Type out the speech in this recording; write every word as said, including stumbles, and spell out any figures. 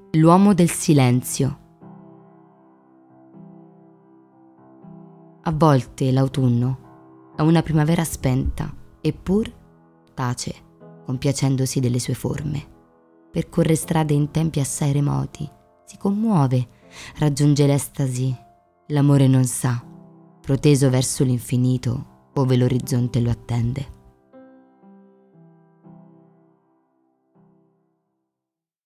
L'uomo del silenzio. A volte l'autunno è una primavera spenta, eppur tace, compiacendosi delle sue forme. Percorre strade in tempi assai remoti, si commuove, raggiunge l'estasi, l'amore non sa, proteso verso l'infinito ove l'orizzonte lo attende.